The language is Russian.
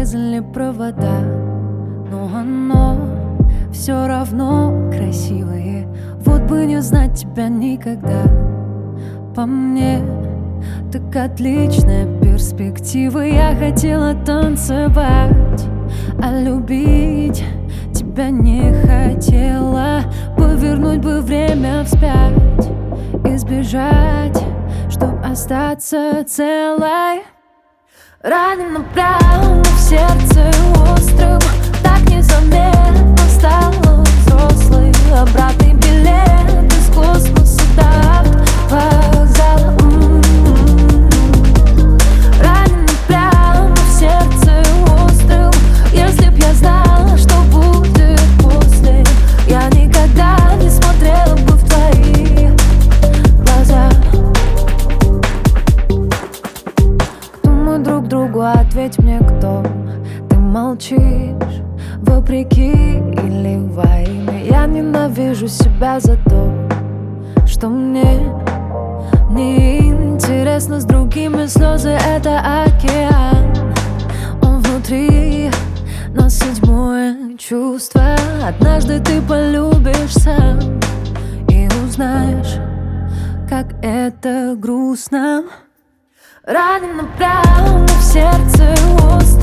разрезали провода, но оно все равно красивое. Вот бы не знать тебя никогда. По мне, так отличная перспектива. Я хотела танцевать, а любить тебя не хотела. Повернуть бы время вспять и сбежать, чтоб остаться целой. Ранено прямо в сердце острым, так незаметно стала взрослой. Обратный билет из космоса до вокзала. Ранено прямо в сердце острым. Если б я знала, что будет после, я никогда не смотрела бы в твои глаза. Кто мы друг другу, ответь мне, кто? Ты молчишь, вопреки или во имя? Я ненавижу себя за то, что мне не интересно с другими. Слезы — это океан, он внутри, но седьмое чувство. Однажды ты полюбишь сам и узнаешь, как это грустно. Ранено прямо в сердце острым.